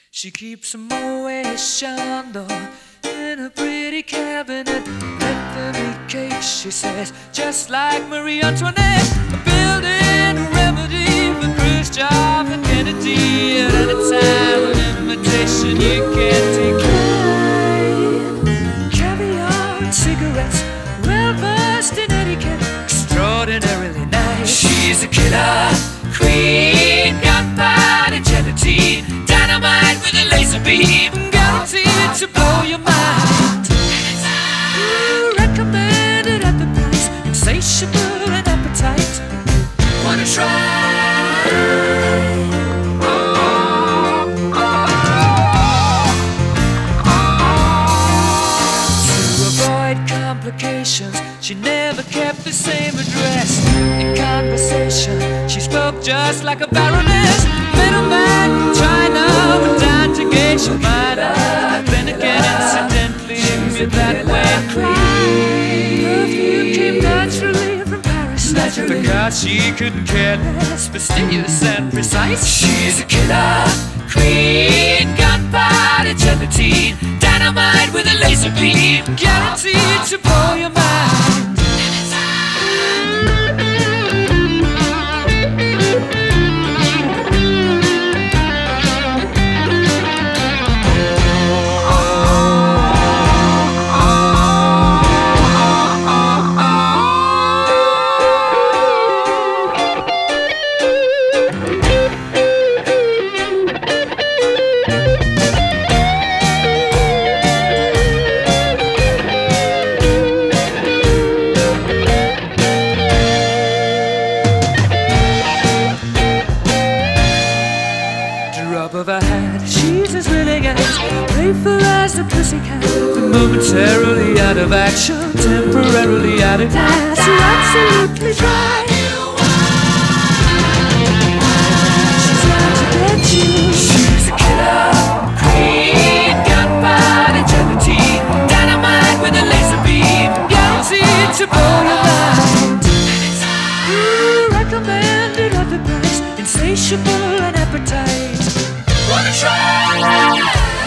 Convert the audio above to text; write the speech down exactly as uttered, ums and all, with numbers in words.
She keeps a Moet Chandon in a pretty cabinet. Bethany cake, she says, just like Marie Antoinette. A building a remedy for Khrushchev and Kennedy. At any time, an invitation you can't decline. Caviar and cigarettes, well versed in etiquette, extraordinarily nice. She's a killer queen, gunpowder gelatine, dynamite with a laser beam, guaranteed to blow your mind. Ooh, recommended at the price, insatiable and appetite. Wanna try? Oh, oh, oh. To avoid complications, she never kept the same address. In conversation, she spoke just like a baroness. Middleman from China went down to Geisha Minor. Then again, incidentally, with that way perfume came naturally from Paris. Naturally. Because she couldn't care less, fastidious and precise. She's a killer queen, gunpowder gelatine, dynamite with a laser beam, guaranteed to blow your mind. Of her hat, she's as willing as playful as a pussycat. Momentarily out of action, temporarily out of gas. You're absolutely dry. She's out to get you. She's a killer queen, gunpowder gelatine, dynamite with a laser beam, guaranteed to blow your mind. Ooh, recommended at the price, insatiable and appetite. Wanna try?